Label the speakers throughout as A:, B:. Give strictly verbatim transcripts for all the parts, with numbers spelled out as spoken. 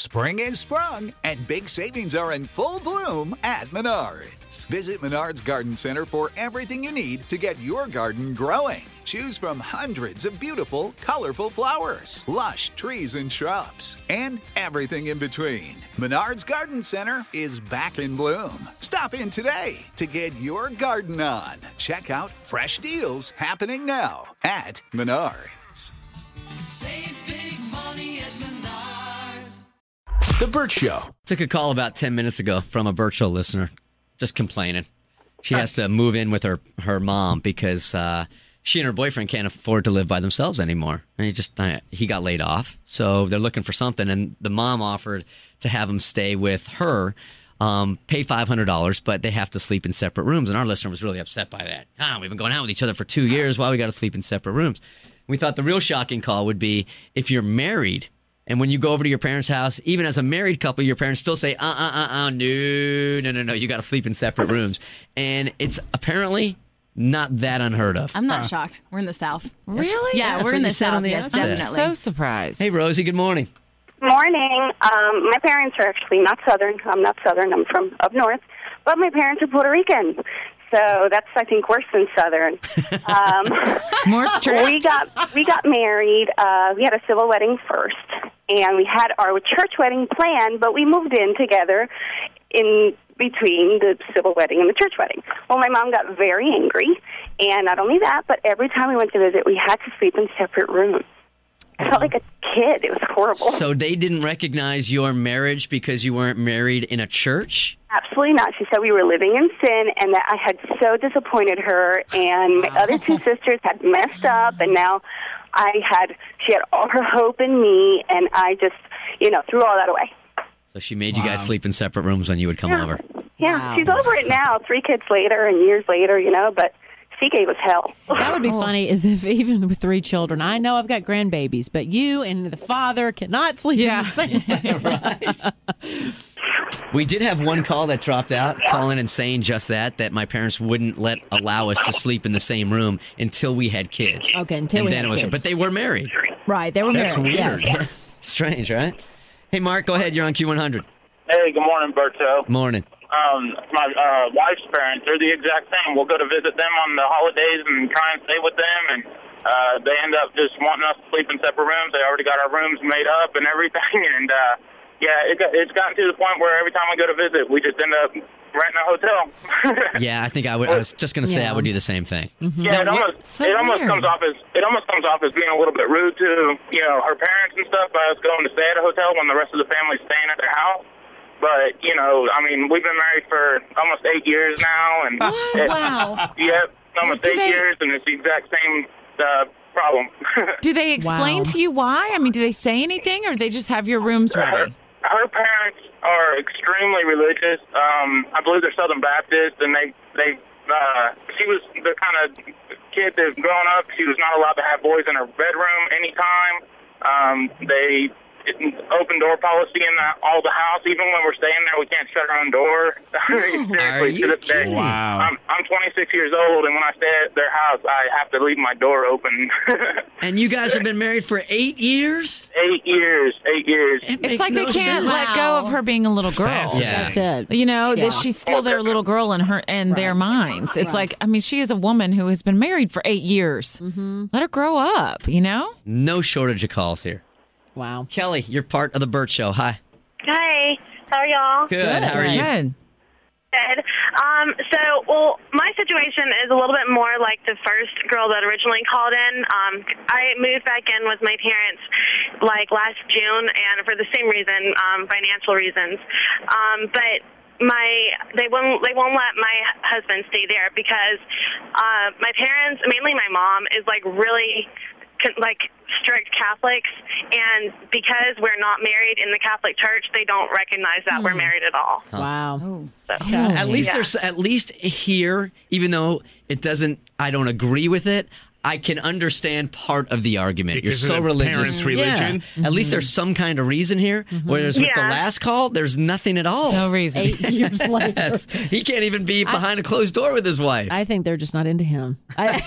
A: Spring is sprung, and big savings are in full bloom at Menards. Visit Menards Garden Center for everything you need to get your garden growing. Choose from hundreds of beautiful, colorful flowers, lush trees and shrubs, and everything in between. Menards Garden Center is back in bloom. Stop in today to get your garden on. Check out fresh deals happening now at Menards.
B: Save big money at Menards.
C: The Burt Show.
D: Took a call about ten minutes ago from a Burt Show listener, just complaining. She has to move in with her, her mom because uh, she and her boyfriend can't afford to live by themselves anymore. And he just uh, he got laid off, so they're looking for something. And the mom offered to have him stay with her, um, pay five hundred dollars, but they have to sleep in separate rooms. And our listener was really upset by that. Ah, we've been going out with each other for two years. Why we got to sleep in separate rooms? We thought the real shocking call would be if you're married. And when you go over to your parents' house, even as a married couple, your parents still say, uh, uh, uh, uh, no, no, no, no, you got to sleep in separate rooms. And it's apparently not that unheard of.
E: I'm not huh. shocked. We're in the South.
F: Really?
E: Yeah,
D: yeah
E: we're in the South.
D: On the
E: yes,
D: outset.
E: definitely.
F: I'm so surprised.
D: Hey, Rosie, good morning.
G: Morning. Um, my parents are actually not Southern. I'm not Southern. I'm from up north. But my parents are Puerto Rican. So that's, I think, worse than Southern. Um,
F: More strict?
G: We got, we got married. Uh, we had a civil wedding first. And we had our church wedding planned, but we moved in together in between the civil wedding and the church wedding. Well, my mom got very angry. And not only that, but every time we went to visit, we had to sleep in separate rooms. I felt like a kid. It was horrible.
D: So they didn't recognize your marriage because you weren't married in a church?
G: Absolutely not. She said we were living in sin and that I had so disappointed her, and my other two sisters had messed up, and now I had, she had all her hope in me, and I just, you know, threw all that away.
D: So she made wow. you guys sleep in separate rooms when you would come
G: yeah.
D: over?
G: Yeah.
F: Wow.
G: She's over it now, three kids later and years later, you know, but she gave us hell.
F: That would be funny is if even with three children, I know I've got grandbabies, but you and the father cannot sleep yeah. in the same
D: right. We did have one call that dropped out, calling and saying just that, that my parents wouldn't let allow us to sleep in the same room until we had kids.
F: Okay, until
D: and
F: we
D: then
F: had
D: it was,
F: kids.
D: But they were married.
F: Right, they were
D: That's
F: married.
D: Weird.
F: Yes.
D: Strange, right? Hey, Mark, go ahead. You're on Q one hundred.
H: Hey, good morning, Berto.
D: Morning.
H: Um, my uh, wife's parents, they're the exact same. We'll go to visit them on the holidays and try and stay with them, and uh, they end up just wanting us to sleep in separate rooms. They already got our rooms made up and everything, and uh, yeah, it got, it's gotten to the point where every time we go to visit, we just end up renting a hotel.
D: Yeah, I think I would. I was just going to say yeah. I would do the same thing.
H: Mm-hmm. Yeah, it almost
F: so
H: it almost
F: weird.
H: comes off as it almost comes off as being a little bit rude to you know her parents and stuff by us going to stay at a hotel when the rest of the family's staying at their house. But, you know, I mean, we've been married for almost eight years now. And
F: what? Wow.
H: Yep, almost
F: Do
H: eight
F: they...
H: years, and it's the exact same uh, problem.
I: Do they explain
F: Wow.
I: to you why? I mean, do they say anything, or they just have your rooms ready?
H: Her, her parents are extremely religious. Um, I believe they're Southern Baptist, and they, they uh, she was the kind of kid that growing up, she was not allowed to have boys in her bedroom anytime. Um, they... open door policy in the, all the house. Even when we're staying there, we can't shut our own door. Seriously, to this day.
D: Wow.
H: I'm, I'm twenty-six years old, and when I stay at their house, I have to leave my door open.
D: And you guys have been married for eight years?
H: Eight years. Eight years.
I: It's
D: makes
I: like
D: no
I: they can't
D: sense.
I: let go of her being a little girl.
D: Yeah.
F: That's it.
I: You know,
F: Yeah.
I: that she's still their little girl in her in
F: Right.
I: their minds. It's
F: Right.
I: like, I mean, she is a woman who has been married for eight years. Mm-hmm. Let her grow up, you know?
D: No shortage of calls here.
F: Wow.
D: Kelly, you're part of the Burt Show. Hi.
G: Hi. How are y'all?
D: Good.
F: Good.
D: How are you?
I: Good.
G: Good. Um, so, well, my situation is a little bit more like the first girl that originally called in. Um, I moved back in with my parents like last June, and for the same reason, um, financial reasons. Um, but my they won't they won't let my husband stay there because uh, my parents, mainly my mom, is like really like strict Catholics, and because we're not married in the Catholic Church, they don't recognize that we're married at all.
D: Huh.
F: Wow.
I: Oh.
G: So,
D: At least
G: yeah.
D: there's at least here, even though it doesn't, I don't agree with it. I can understand part of the argument.
E: Because
D: You're so
E: of the
D: religious.
E: parents' religion?
D: Yeah. Mm-hmm. At least there's some kind of reason here. Mm-hmm. Whereas with
G: Yeah.
D: the last call, there's nothing at all.
I: No reason.
F: Eight years later.
D: Yes. He can't even be behind a closed door with his wife.
F: I think they're just not into him. I,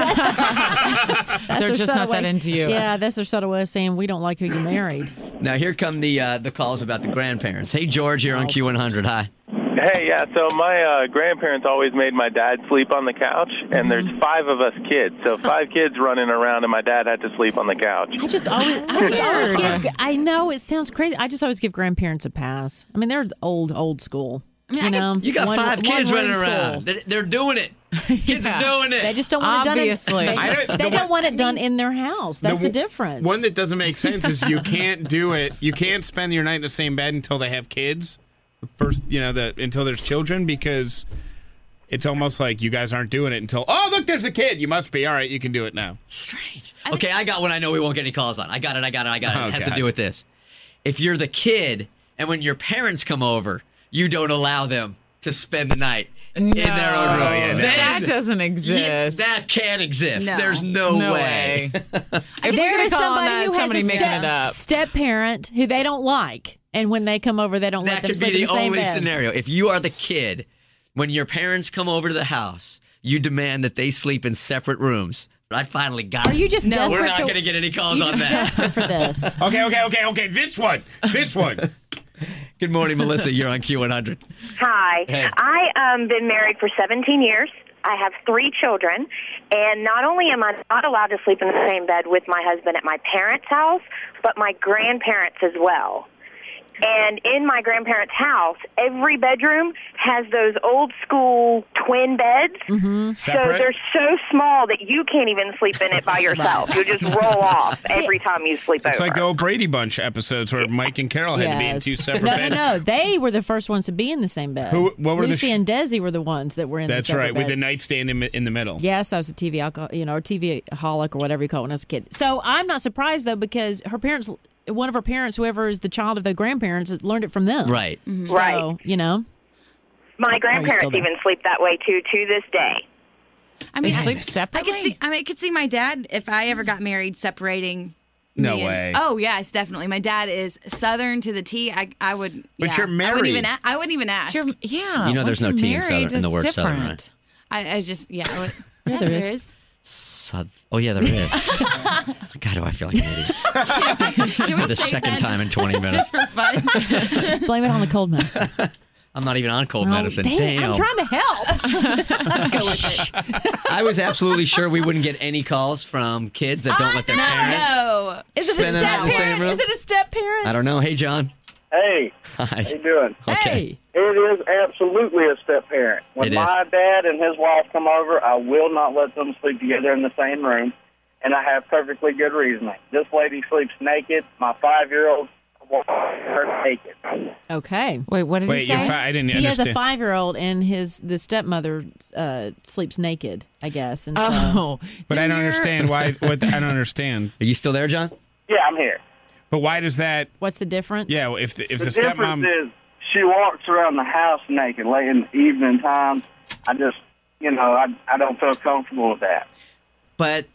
F: that's
I: They're
F: their
I: just
F: subtle
I: not that
F: way-
I: into you.
F: Yeah, that's their subtle way of saying we don't like who you married.
D: Now here come the uh, the calls about the grandparents. Hey George, you're on Q one hundred. Hi.
J: Hey, yeah, so my uh, grandparents always made my dad sleep on the couch, and there's five of us kids. So five kids running around, and my dad had to sleep on the couch.
F: I just always, I just always give. I know it sounds crazy. I just always give grandparents a pass. I mean, they're old, old school. You know,
D: You got
F: One-
D: five
F: one
D: kids running
F: room
D: around.
F: school.
D: They- They're doing it. Kids are doing it.
F: They just don't want
I: Obviously.
F: it done. In,
E: I
F: they
E: don't-
F: they
E: the
F: don't
E: one-
F: want it done in their house. That's the,
E: w-
F: difference.
E: One that doesn't make sense is you can't do it. You can't spend your night in the same bed until they have kids. First, you know, the until there's children, because it's almost like you guys aren't doing it until, oh, look, there's a kid. You must be. All right, you can do it now.
D: Strange. Okay, I got one I know we won't get any calls on. I got it, I got it, I got it.
E: Oh,
D: It has
E: God.
D: to do with this. If you're the kid and when your parents come over, you don't allow them to spend the night in their own room.
E: Oh, yeah,
I: that
D: Then-
I: doesn't
D: Yeah,
I: exist.
D: that can't exist.
K: No.
D: There's no,
I: No
D: way.
I: way. If
F: there
I: we're
F: is
I: gonna call on
F: somebody
I: that,
F: who has
I: somebody
F: a
I: making
F: step,
I: it up.
F: step parent who they don't like, and when they come over, they don't let
D: That
F: them
D: could
F: sleep
D: be
F: in
D: the
F: the same
D: only
F: bed.
D: scenario. If you are the kid, when your parents come over to the house, you demand that they sleep in separate rooms. I finally got
F: Are
D: it.
F: you just
K: No,
F: desperate
D: We're not
F: to?
D: going to get any calls
F: you
D: on
F: just
D: that.
F: desperate for this.
E: Okay, okay, okay, okay. This one. This one.
D: Good morning, Melissa. You're on Q one hundred.
G: Hi.
D: Hey.
G: I um been married for seventeen years. I have three children, and not only am I not allowed to sleep in the same bed with my husband at my parents' house, but my grandparents as well. And in my grandparents' house, every bedroom has those old school twin beds.
F: Mm-hmm.
G: So
E: Separate?
G: they're so small that you can't even sleep in it by yourself. You just roll off every time you sleep
E: It's
G: over.
E: like the old Brady Bunch episodes where Mike and Carol had to be in two separate
F: no,
E: beds.
F: no, no. They were the first ones to be in the same bed.
E: Who- what were the
F: Lucy
E: sh-
F: and Desi were the ones that were in
E: That's
F: the separate
E: right, with the
F: beds.
E: nightstand in, in the middle.
F: Yes, I was a T V alcohol, you know, or T V holic or whatever you call it when I was a kid. So I'm not surprised though, because her parents, one of her parents, whoever is the child of their grandparents, learned it from them.
D: Right.
F: So,
G: Right.
F: you know,
G: My
F: Are you still
G: grandparents
F: there?
G: even sleep that way too, to this day.
K: I
I: They
K: mean,
I: sleep
K: I, I
I: separately?
K: could see. I mean, I could see my dad if I ever got married separating.
E: No
K: me and-
E: way.
K: Oh yes, definitely. My dad is Southern to the T. I I would.
E: But
K: yeah.
E: you're
K: I wouldn't
E: married.
K: even. A- I wouldn't even ask.
I: You're- yeah.
D: You know there's
I: once
D: no
I: you're
D: T in
I: married,
D: Southern- in the
I: it's
D: word Southern,
I: different.
D: right?
K: I, I just yeah. I would,
F: Yeah, there
K: there
F: is.
K: is.
D: Sud- oh, yeah, there is. God, do I feel like an idiot.
K: Can we
D: For the
K: say
D: second
K: that
D: time in twenty minutes.
K: just for fun?
F: blame it on the cold medicine.
D: I'm not even on cold
F: Oh,
D: medicine.
F: dang,
D: Damn.
F: I'm trying to help.
K: Let's go with it.
D: I was absolutely sure we wouldn't get any calls from kids that don't let their parents.
K: No.
F: Is it a
D: Spin it
F: step
D: out in the same
F: parent?
D: room?
F: Is it a step parent?
D: I don't know. Hey, John.
J: Hey,
D: Hi.
J: how you doing?
D: Okay.
F: Hey.
J: It is absolutely a step parent. When
D: It is.
J: my dad and his wife come over, I will not let them sleep together in the same room, and I have perfectly good reasoning. This lady sleeps naked. My five-year-old her naked.
F: Okay.
I: Wait, what did
E: Wait,
I: he
E: you're
I: say?
E: fi- I didn't
F: He has
E: understand.
F: a five-year-old, and his the stepmother uh, sleeps naked, I guess. And so,
I: Oh,
E: But I don't
I: Didn't your-
E: understand why. What I don't understand.
D: Are you still there, John?
J: Yeah, I'm here.
E: But why does that?
F: what's the difference?
E: Yeah, well, if the, if
J: The,
E: the,
J: difference
E: stepmom.
J: is she walks around the house naked late in the evening times. I just, you know, I I don't feel comfortable with that.
D: But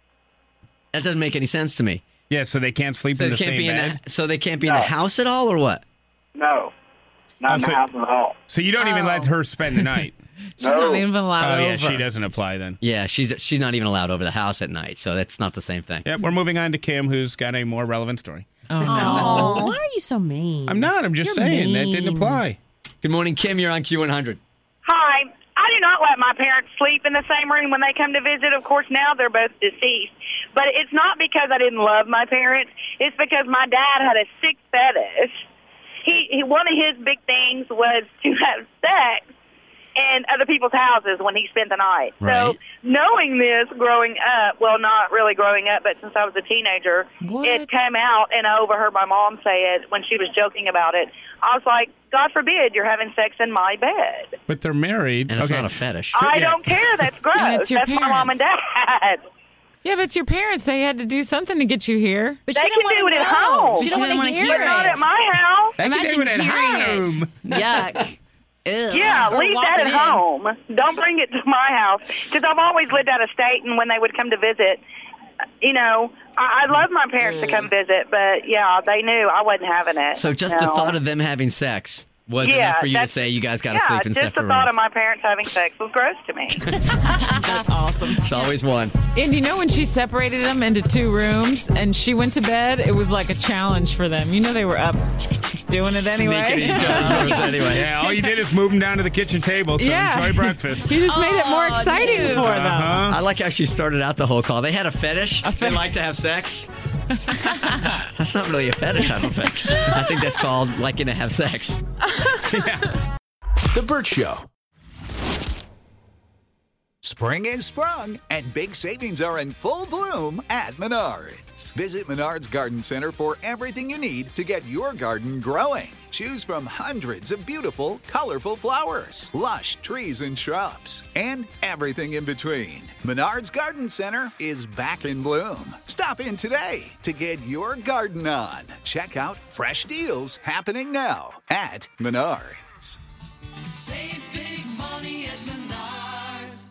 D: that doesn't make any sense to me.
E: Yeah, so they can't sleep
D: So
E: in
D: they
E: the
D: can't
E: same
D: be in
E: bed.
D: the, so they can't be in
J: No.
D: the house at all, or what?
J: No, not
E: Oh,
J: in the
E: so-
J: house at all.
E: So you don't even
F: Oh.
E: let her spend the night.
I: She's not
J: No.
I: even allowed
E: Oh yeah,
I: over.
E: she doesn't apply then.
D: Yeah, she's she's not even allowed over the house at night, so that's not the same thing.
E: Yep, we're moving on to Kim, who's got a more relevant story.
I: Oh, no.
F: Oh, why are you so mean?
E: I'm not. I'm just
F: You're
E: saying that
F: mean.
E: didn't apply.
D: Good morning, Kim. You're on Q one hundred.
L: Hi. I do not let my parents sleep in the same room when they come to visit. Of course, now they're both deceased. But it's not because I didn't love my parents. It's because my dad had a sick fetish. He, he one of his big things was to have sex in other people's houses when he spent the night.
D: Right.
L: So knowing this growing up, well, not really growing up, but since I was a teenager,
I: What?
L: it came out, and I overheard my mom say it when she was joking about it. I was like, God forbid you're having sex in my bed.
E: But they're married.
D: And it's
E: okay.
D: not a fetish.
L: I
E: Yeah.
L: don't care. That's gross.
I: And it's your
L: That's my mom and dad.
I: Yeah, but it's your parents. They had to do something to get you here.
F: But
L: They
F: she
L: can
F: didn't
L: do
F: want
L: it
F: to
L: at
F: know.
L: home.
F: She
K: She
F: don't
K: didn't
F: want to
K: wanna
F: hear
K: hear
F: it.
L: Not at my house.
E: They can do
K: Imagine
E: it at
K: hearing
E: home.
K: it. Yuck.
L: Yeah,
F: Or
L: leave that
F: walking
L: at
F: in.
L: home. Don't bring it to my house. Because I've always lived out of state, and when they would come to visit, you know, I, I love my parents to come visit, but yeah, they knew I wasn't having it.
D: So just
L: no.
D: the thought of them having sex was
L: Yeah,
D: enough for you to
L: that's-
D: say you guys got to
L: yeah,
D: sleep in
L: just
D: separate
L: the thought
D: rooms.
L: of my parents having sex was gross to me.
I: That's awesome.
D: It's always one.
I: And you know when she separated them into two rooms and she went to bed, it was like a challenge for them. You know they were up doing it anyway.
D: Sneaking in each other's rooms anyway.
E: Yeah, all you did is move them down to the kitchen table, so
I: Yeah.
E: enjoy breakfast.
I: You just made it more
F: Aw,
I: exciting
F: dude.
I: for them.
E: Uh-huh.
D: I like how she started out the whole call. They had a fetish. They like to have sex. That's not really a fetish, I don't think. I think that's called liking to have sex.
C: The Burt Show.
A: Spring is sprung, and big savings are in full bloom at Menards. Visit Menards Garden Center for everything you need to get your garden growing. Choose from hundreds of beautiful, colorful flowers, lush trees and shrubs, and everything in between. Menards Garden Center is back in bloom. Stop in today to get your garden on. Check out fresh deals happening now at Menards.
B: Save big money at Menards.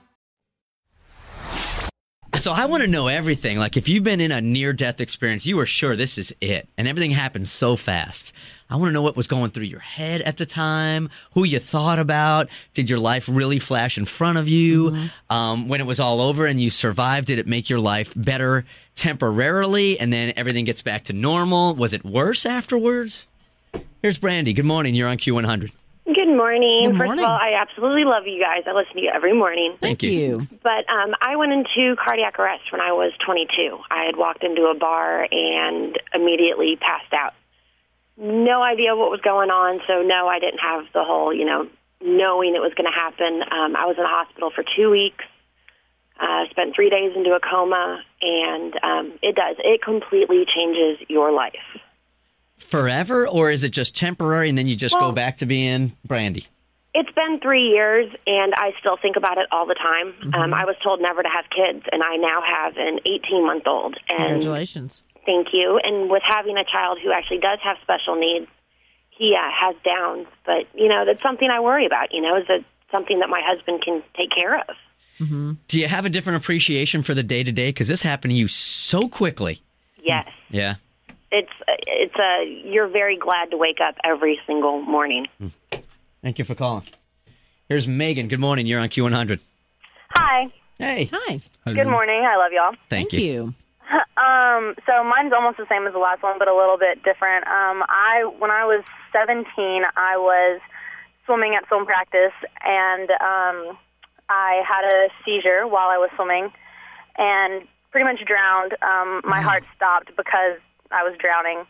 D: So I want to know everything. Like if you've been in a near-death experience, you were sure this is it, and everything happened so fast. I want to know what was going through your head at the time, who you thought about. Did your life really flash in front of you? Mm-hmm. Um, when it was all over and you survived, did it make your life better temporarily, and then everything gets back to normal? Was it worse afterwards? Here's Brandy. Good morning. You're on Q one hundred.
M: Good morning.
F: Good
M: First
F: morning.
M: of all, I absolutely love you guys. I listen to you every morning.
D: Thank you.
M: But um, I went into cardiac arrest when I was twenty-two. I had walked into a bar and immediately passed out. No idea what was going on, so no, I didn't have the whole, you know, knowing it was going to happen. Um, I was in the hospital for two weeks. Uh, spent three days into a coma, and um, it does. It completely changes your life.
D: Forever, or is it just temporary and then you just
M: Well-
D: go back to being Brandy?
M: It's been three years, and I still think about it all the time.
F: Mm-hmm.
M: Um, I was told never to have kids, and I now have an eighteen-month-old. And
F: Congratulations.
M: thank you. And with having a child who actually does have special needs, he uh, has Downs. But, you know, that's something I worry about, you know, is that something that my husband can take care of.
F: Mm-hmm.
D: Do you have a different appreciation for the day-to-day? Because this happened to you so quickly.
M: Yes.
D: Yeah.
M: It's, it's a, you're very glad to wake up every single morning.
D: Thank you for calling. Here's Megan. Good morning. You're on Q one hundred.
N: Hi.
D: Hey.
F: Hi.
N: Good morning. I love y'all.
D: Thank, you.
N: Um, so mine's almost the same as the last one, but a little bit different. Um, I when I was seventeen, I was swimming at swim practice, and um, I had a seizure while I was swimming, and pretty much drowned. Um, my heart stopped because I was drowning.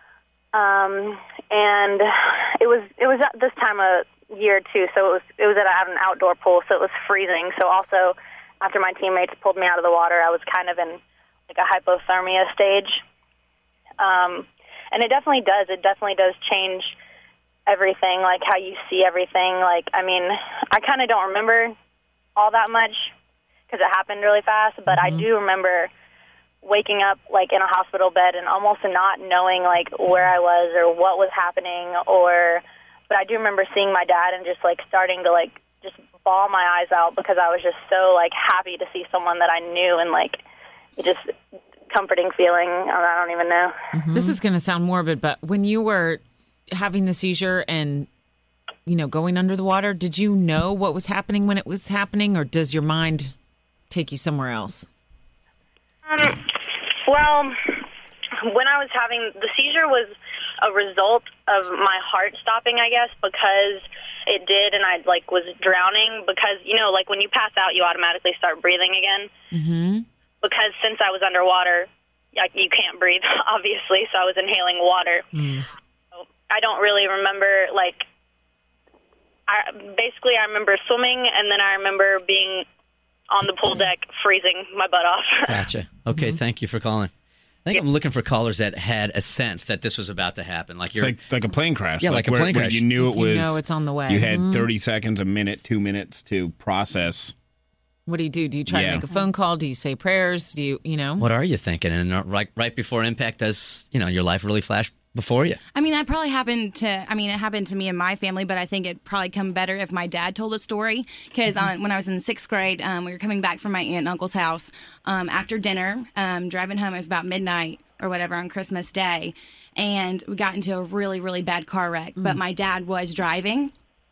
N: Um, and it was it was at this time of year too, so it was it was at an outdoor pool, so it was freezing. So also, after my teammates pulled me out of the water, I was kind of in like a hypothermia stage. Um, and it definitely does. It definitely does change everything, like how you see everything. Like, I mean, I kind of don't remember all that much because it happened really fast, but I do remember waking up like in a hospital bed and almost not knowing like where I was or what was happening, or but I do remember seeing my dad and just like starting to like just bawl my eyes out because I was just so like happy to see someone that I knew, and like it just comforting feeling. I don't even know.
I: This is going to sound morbid, but when you were having the seizure and, you know, going under the water, did you know what was happening when it was happening, or does your mind take you somewhere else?
N: Um, well, when I was having the seizure was a result of my heart stopping, I guess, because it did, and I like was drowning because, you know, like when you pass out, you automatically start breathing again.
I: Mm-hmm.
N: Because since I was underwater, like, you can't breathe, obviously, so I was inhaling water.
I: Mm.
N: So I don't really remember, like, I, basically I remember swimming, and then I remember being on the pool deck freezing my butt off.
D: Gotcha. Okay, thank you for calling. I think I'm looking for callers that had a sense that this was about to happen. Like
E: It's
D: you're
E: like like a plane crash.
D: Yeah, like a
E: where-
D: plane
E: where
D: crash.
E: You knew it
I: You
E: was.
I: know it's on the way.
E: You had
I: Mhm.
E: thirty seconds, a minute, two minutes to process.
I: What do you do? Do you try
E: Yeah.
I: to make a phone call? Do you say prayers? Do you, you know?
D: What are you thinking? And uh, right, right before impact, does you know your life really flash before you.
K: I mean, that probably happened to, I mean, it happened to me and my family, but I think it'd probably come better if my dad told a story. Because
F: Mm-hmm.
K: uh, when I was in sixth grade, um, we were coming back from my aunt and uncle's house um, after dinner, um, driving home. It was about midnight or whatever on Christmas Day. And we got into a really, really bad car wreck.
F: Mm.
K: But my dad was driving.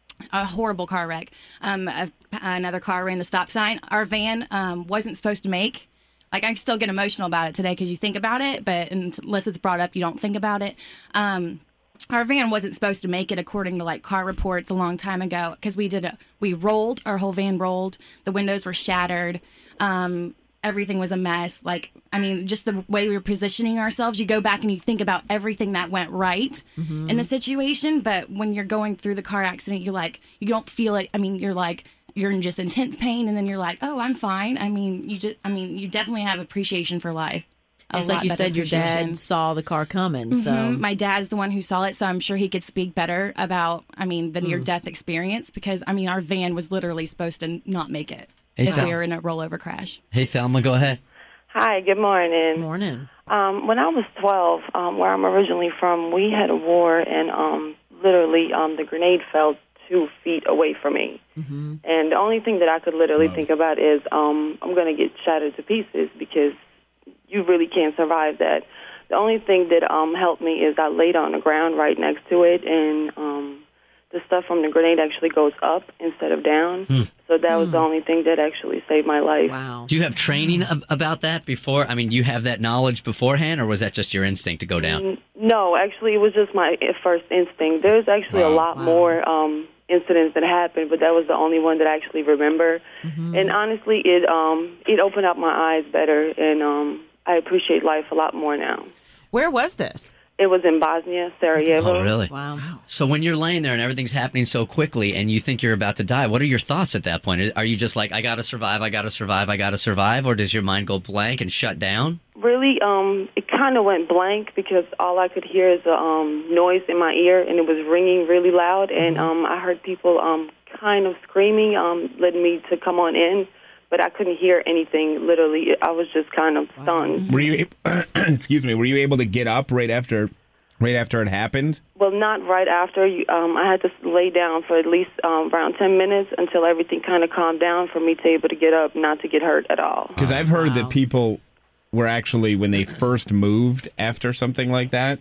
K: A horrible car wreck. Um, a, another car ran the stop sign. Our van um, wasn't supposed to make. Like, I still get emotional about it today because you think about it, but unless it's brought up, you don't think about it. Um, our van wasn't supposed to make it according to, like, car reports a long time ago because we did a, we rolled, our whole van rolled. The windows were shattered. Um, everything was a mess. Like, I mean, just the way we were positioning ourselves, you go back and you think about everything that went right
F: Mhm.
K: in the situation. But when you're going through the car accident, you're like, you don't feel it. I mean, you're like, you're in just intense pain. And then you're like, oh, I'm fine. I mean, you just, I mean, you definitely have appreciation for life. A
F: It's like
K: lot
F: you
K: better
F: said, your
K: appreciation.
F: dad saw the car coming. So
K: Mhm. My dad's the one who saw it, so I'm sure he could speak better about, I mean, the near-death experience because, I mean, our van was literally supposed to not make it
D: Hey,
K: if
D: Thel-
K: we were in a rollover crash.
D: Hey, Thelma, go ahead.
O: Hi, good morning.
F: Morning.
O: Um, when I was twelve, um, where I'm originally from, we had a war, and um, literally um, the grenade fell two feet away from me.
F: Mm-hmm.
O: And the only thing that I could literally think about is um, I'm going to get shattered to pieces because you really can't survive that. The only thing that um, helped me is I laid on the ground right next to it, and um, the stuff from the grenade actually goes up instead of down.
D: Hmm.
O: So that was the only thing that actually saved my life.
F: Wow.
D: Do you have training ab- about that before? I mean, do you have that knowledge beforehand, or was that just your instinct to go down?
O: Mm, No, actually, it was just my first instinct. There's actually a lot more um, incidents that happened, but that was the only one that I actually remember. And honestly, it um, it opened up my eyes better, and um, I appreciate life a lot more now.
I: Where was this?
O: It was in Bosnia, Sarajevo.
D: Oh, really?
F: Wow.
D: So when you're laying there and everything's happening so quickly and you think you're about to die, what are your thoughts at that point? Are you just like, I got to survive, I got to survive, I got to survive? Or does your mind go blank and shut down?
O: Really, um, it kind of went blank because all I could hear is a um, noise in my ear, and it was ringing really loud. And um, I heard people um, kind of screaming, um, letting me to come on in, but I couldn't hear anything. Literally, I was just kind of stunned.
E: Were you, excuse me, were you able to get up right after, right after it happened?
O: Well, not right after. You, um, I had to lay down for at least um, around ten minutes until everything kind of calmed down for me to be able to get up, not to get hurt at all.
E: Because I've heard that people were actually, when they first moved after something like that,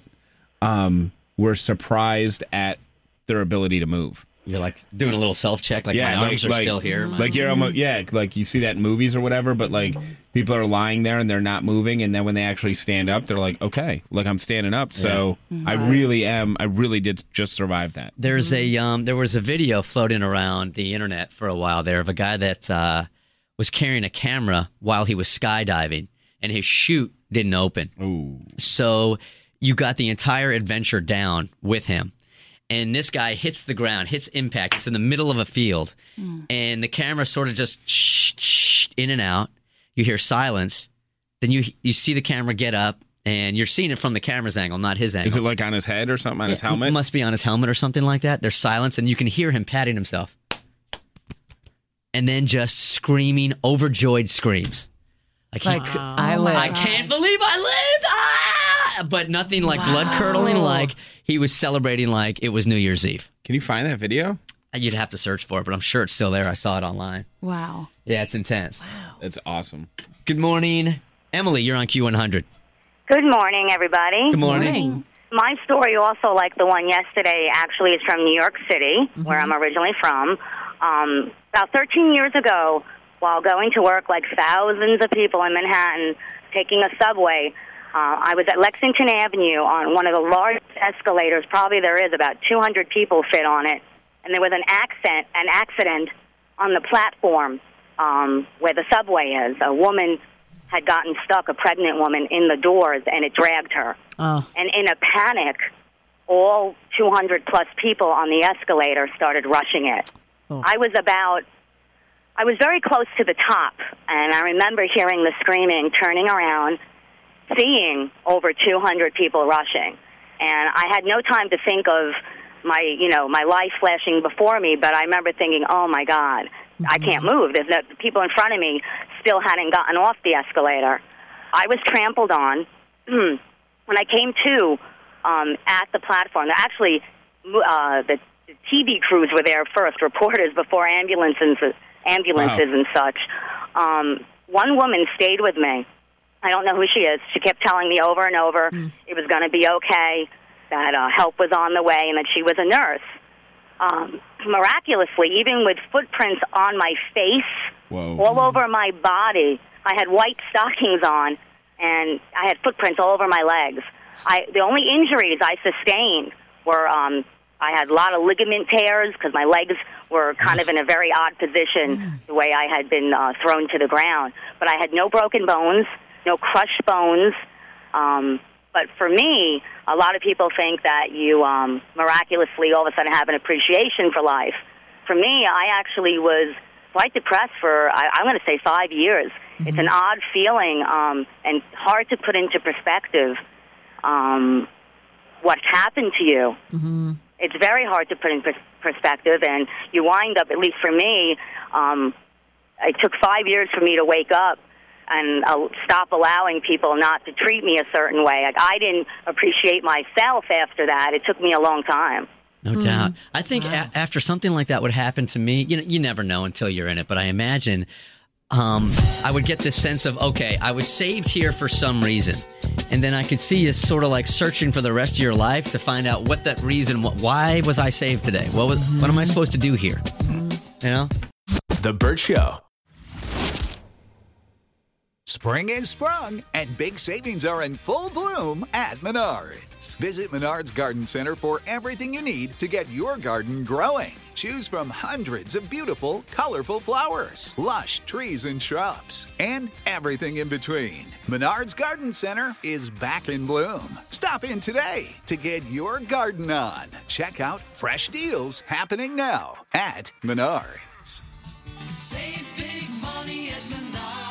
E: um, were surprised at their ability to move.
D: You're like doing a little self-check, like my arms are still here. my-
E: Like you're almost, yeah, like you see that in movies or whatever, but like people are lying there and they're not moving, and then when they actually stand up, they're like, okay, like I'm standing up, so
D: Yeah.
E: I really am, I really did just survive that.
D: There's a um, there was a video floating around the internet for a while there of a guy that uh, was carrying a camera while he was skydiving, and his chute didn't open.
E: Ooh.
D: So you got the entire adventure down with him. And this guy hits the ground, hits impact. It's in the middle of a field. And the camera sort of just shh, shh, in and out. You hear silence. Then you you see the camera get up, and you're seeing it from the camera's angle, not his angle.
E: Is it like on his head or something, on his
D: It
E: helmet?
D: must be on his helmet or something like that. There's silence, and you can hear him patting himself. And then just screaming, overjoyed screams. Like,
I: Like,
D: he,
I: I lived.
D: I can't believe I lived! Ah! But nothing like blood curdling, like he was celebrating like it was New Year's Eve.
E: Can you find that video?
D: You'd have to search for it, but I'm sure it's still there. I saw it online.
K: Wow.
D: Yeah, it's intense.
E: That's awesome.
D: Good morning. Emily, you're on Q one hundred.
P: Good morning, everybody.
D: Good morning.
P: My story, also like the one yesterday, actually is from New York City, where I'm originally from. Um, about thirteen years ago, while going to work like thousands of people in Manhattan, taking a subway, uh, I was at Lexington Avenue on one of the largest escalators. Probably there is about two hundred people fit on it. And there was an accident, an accident on the platform um, where the subway is. A woman had gotten stuck, a pregnant woman, in the doors, and it dragged her.
F: Oh.
P: And in a panic, all two hundred plus people on the escalator started rushing it.
F: Oh.
P: I was about, I was very close to the top, and I remember hearing the screaming, turning around, seeing over two hundred people rushing. And I had no time to think of my, you know, my life flashing before me, but I remember thinking, oh, my God, I can't move. There's no, the people in front of me still hadn't gotten off the escalator. I was trampled on. When I came to, um, at the platform. They're actually, uh, the, the T V crews were there first, reporters before ambulances, ambulances
Q: Wow.
P: and such. Um, one woman stayed with me. I don't know who she is. She kept telling me over and over it was going to be okay, that uh, help was on the way, and that she was a nurse. Um, miraculously, even with footprints on my face,
E: Whoa.
P: all over my body, I had white stockings on, and I had footprints all over my legs. I, the only injuries I sustained were um, I had a lot of ligament tears because my legs were kind of in a very odd position, the way I had been uh, thrown to the ground. But I had no broken bones, no crushed bones. Um, but for me, a lot of people think that you um, miraculously all of a sudden have an appreciation for life. For me, I actually was quite depressed for, I, I'm going to say, five years. Mm-hmm. It's an odd feeling um, and hard to put into perspective um, what's happened to you.
F: Mm-hmm.
P: It's very hard to put in pers- perspective, and you wind up, at least for me, um, it took five years for me to wake up and uh, stop allowing people not to treat me a certain way. Like, I didn't appreciate myself after that. It took me a long time.
D: No doubt. I think a- after something like that would happen to me, you know, you never know until you're in it, but I imagine um, I would get this sense of, okay, I was saved here for some reason. And then I could see you sort of like searching for the rest of your life to find out what that reason, what, why was I saved today? What was, what am I supposed to do here? You know?
C: The Burt Show.
A: Spring is sprung, and big savings are in full bloom at Menards. Visit Menards Garden Center for everything you need to get your garden growing. Choose from hundreds of beautiful, colorful flowers, lush trees and shrubs, and everything in between. Menards Garden Center is back in bloom. Stop in today to get your garden on. Check out fresh deals happening now at Menards.
B: Save big money at Menards.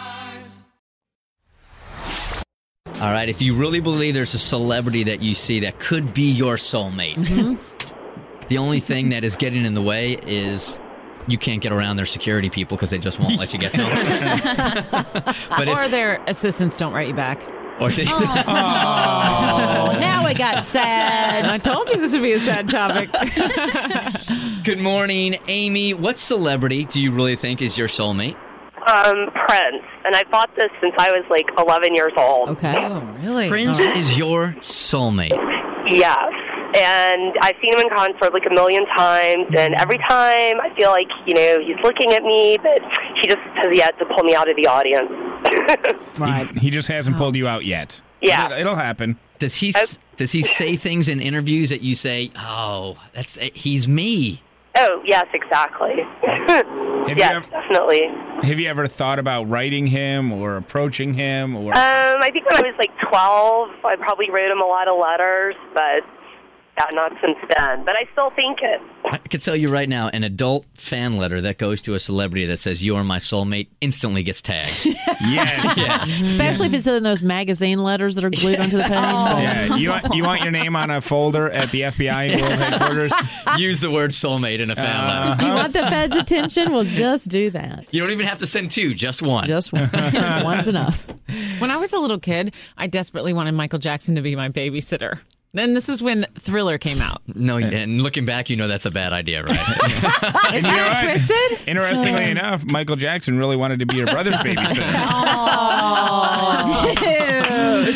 D: All right, if you really believe there's a celebrity that you see that could be your soulmate,
F: Mm-hmm.
D: the only thing that is getting in the way is you can't get around their security people because they just won't let you get to them. But if-
I: or their assistants don't write you back.
D: Or they-
F: Oh, now it got sad.
I: I told you this would be a sad topic.
D: Good morning, Amy. What celebrity do you really think is your soulmate?
Q: Um, Prince, and I thought this since I was like eleven years old.
F: Okay.
I: Oh, really?
D: Prince
I: All right.
D: is your soulmate.
Q: Yes, and I've seen him in concert like a million times, and every time I feel like, you know, he's looking at me, but he just has yet to pull me out of the audience.
E: Right. He, he just hasn't pulled you out yet.
Q: Yeah.
E: It'll, it'll happen.
D: Does he s- does he say things in interviews that you say, "Oh, that's he's me"?
Q: Oh, yes, exactly.
E: Have
Q: yes,
E: you ever,
Q: definitely.
E: Have you ever thought about writing him or approaching him? Or
Q: Um, I think when I was like twelve, I probably wrote him a lot of letters, but yeah, not since then. But I still think it.
D: I can tell you right now, an adult fan letter that goes to a celebrity that says "You are my soulmate" instantly gets tagged.
E: yes,
D: yes.
F: Especially if it's in those magazine letters that are glued onto the page.
E: Yeah, you want, you want your name on a folder at the F B I World Headquarters?
D: Use the word soulmate in a fan
E: Uh-huh.
D: letter.
F: You want the feds' attention? Well, just do that.
D: You don't even have to send two, just one.
F: Just one. One's enough.
I: When I was a little kid, I desperately wanted Michael Jackson to be my babysitter. Then this is when Thriller came out.
D: No, and looking back, you know that's a bad idea, right?
I: Is that twisted?
E: Interestingly enough, Michael Jackson really wanted to be your brother's babysitter.
F: Oh, dude.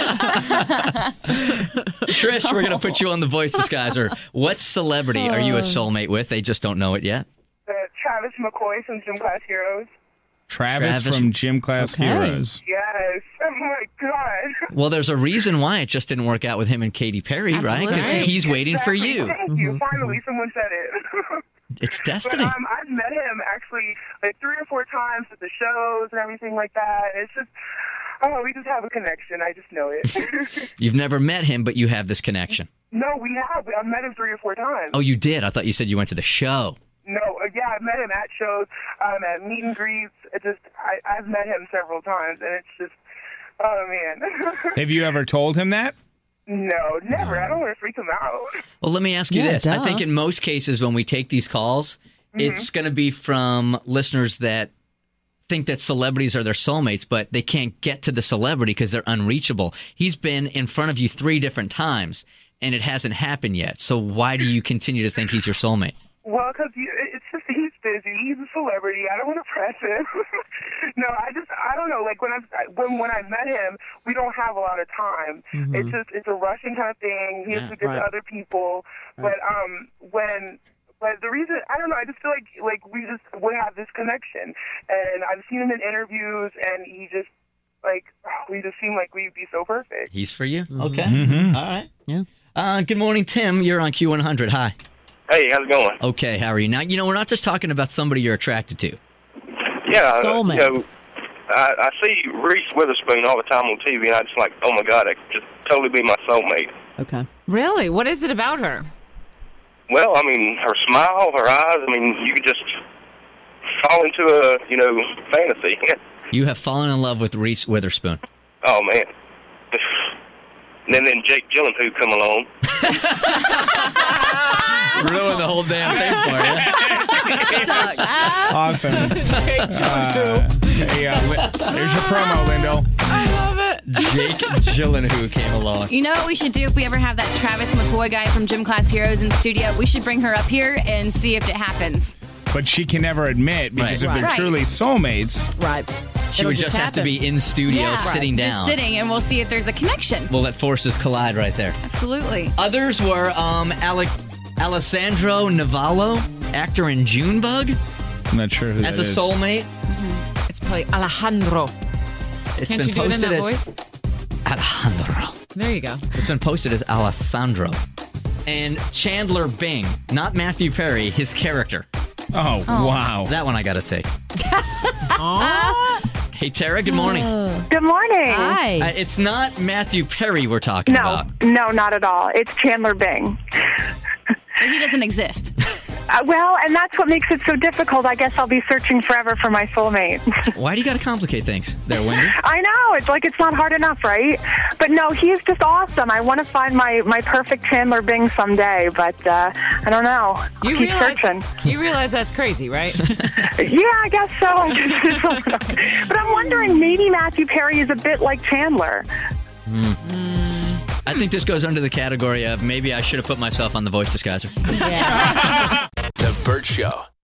D: Trish, we're going to put you on the voice disguiser. What celebrity are you a soulmate with? They just don't know it yet.
R: Uh, Travis McCoy from Gym Class Heroes.
E: Travis,
D: Travis-
E: from Gym Class
D: Okay.
E: Heroes.
R: Yes. Oh my God.
D: Well, there's a reason why it just didn't work out with him and Katy Perry, right? Because
R: Absolutely.
D: he's waiting for
R: Exactly.
D: you.
R: Thank you. Finally, someone said it.
D: It's destiny.
R: But, um, I've met him actually like three or four times at the shows and everything like that. It's just, oh, we just have a connection. I just know it.
D: You've never met him, but you have this connection.
R: No, we have. I've met him three or four times.
D: Oh, you did? I thought you said you went to the show.
R: No, uh, yeah, I've met him at shows, um, at meet and greets. It just, I, I've met him several times, and it's just, oh man.
E: Have you ever told him that?
R: No, never. I don't want to freak him out.
D: Well, let me ask you
R: Yeah,
D: this. I
R: duh.
D: think in most cases when we take these calls, it's going to be from listeners that think that celebrities are their soulmates, but they can't get to the celebrity because they're unreachable. He's been in front of you three different times. and it hasn't happened yet. So why do you continue to think he's your soulmate?
R: Well, because it's just he's busy. He's a celebrity. I don't want to press him. No, I just I don't know. Like when I when when I met him, we don't have a lot of time.
S: Mhm.
R: It's just it's a rushing kind of thing. He has
S: Yeah,
R: to get
S: right.
R: to other people. But um when but the reason I don't know. I just feel like like we just we have this connection, and I've seen him in interviews, and he just like we just seem like we'd be so perfect.
D: He's for you?
F: Mm-hmm.
D: Okay.
E: Mhm.
D: All right.
F: Yeah.
D: Uh, good morning, Tim. You're on Q one hundred. Hi.
T: Hey, how's it going?
D: Okay, how are you? Now, you know, we're not just talking about somebody you're attracted to.
T: Yeah,
F: Soulmate.
T: you know, I, I see Reese Witherspoon all the time on T V, and I just like, oh my God, that could just totally be my soulmate.
F: Okay.
I: Really? What is it about her?
T: Well, I mean, her smile, her eyes, I mean, you could just fall into a, you know, fantasy.
D: You have fallen in love with Reese Witherspoon.
T: Oh, man. And then, then Jake Gyllenhaal come along.
D: Ruin the whole damn thing for you.
E: Awesome. Uh, hey, uh, Li- there's your promo, Lindo.
I: I love it.
D: Jake Gyllenhaal came along.
K: You know what we should do if we ever have that Travis McCoy guy from Gym Class Heroes in studio? We should bring her up here and see if it happens.
E: But she can never admit because if
K: Right.
E: they're
K: Right.
E: truly soulmates,
F: Right.
D: She
K: It'll
D: would
K: just
D: just have to
K: happen.
D: be in studio
K: Yeah.
D: sitting
K: Just
D: down.
K: sitting, and we'll see if there's a connection.
D: We'll let forces collide right there.
K: Absolutely.
D: Others were um, Alec, Alessandro Navallo, actor in Junebug,
E: I'm not sure who
D: as
E: that
D: a
E: is.
D: soulmate.
I: It's probably Alejandro.
D: It's
I: Can't
D: been
I: you do it in
D: posted
I: that
D: as
I: voice?
D: Alejandro.
I: There you go.
D: It's been posted as Alessandro. And Chandler Bing, not Matthew Perry, his character.
E: Oh,
F: Oh.
E: wow.
D: That one I gotta take. Hey, Tara, good morning.
L: Good morning.
F: Hi.
D: Uh, it's not Matthew Perry we're talking
L: No,
D: about.
L: no, not at all. It's Chandler Bing.
K: But he doesn't exist.
L: Uh, well, and that's what makes it so difficult. I guess I'll be searching forever for my soulmate.
D: Why do you gotta complicate things there, Wendy?
L: I know. It's like it's not hard enough, right? But no, he is just awesome. I want to find my, my perfect Chandler Bing someday, but uh, I don't know. I'll
I: You
L: keep
I: realize,
L: searching.
I: you realize that's crazy, right?
L: Yeah, I guess so. But I'm wondering, maybe Matthew Perry is a bit like Chandler.
D: I think this goes under the category of maybe I should have put myself on the voice disguiser.
F: Yeah.
C: The Burt Show.